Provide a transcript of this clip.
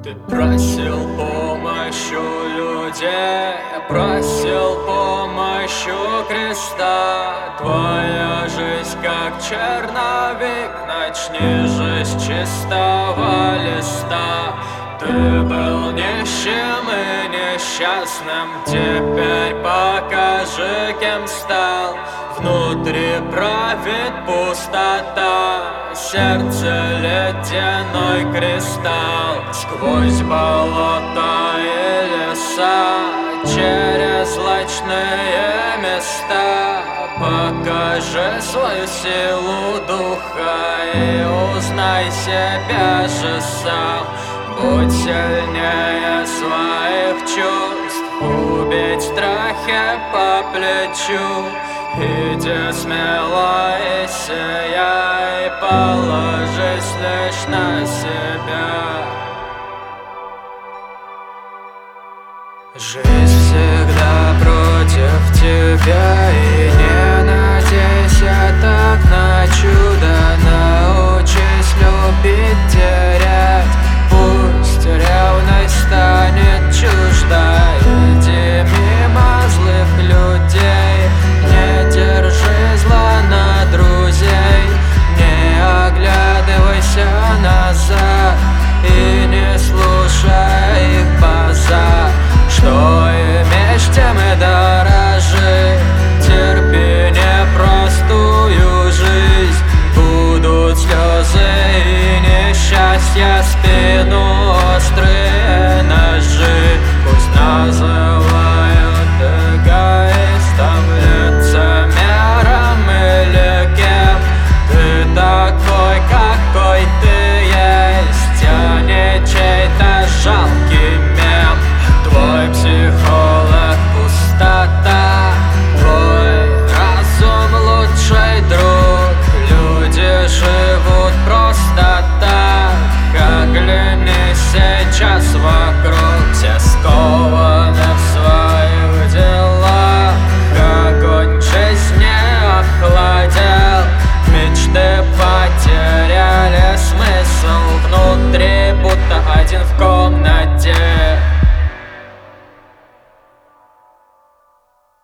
Ты просил помощи у людей, просил помощи у креста. Твоя жизнь как черновик, начни же с чистого листа. Ты был нищим и несчастным, теперь покажи, кем стал. Внутри правит пустота, сердце ледяной кристалл. Сквозь болота и леса, через злачные места, покажи свою силу духа и узнай себя же сам. Будь сильнее своих чувств, убить страхи по плечу. Иди смело и сияй, положись лишь на себя. Жизнь всегда против тебя, и не надейся так на чудо. Научись любить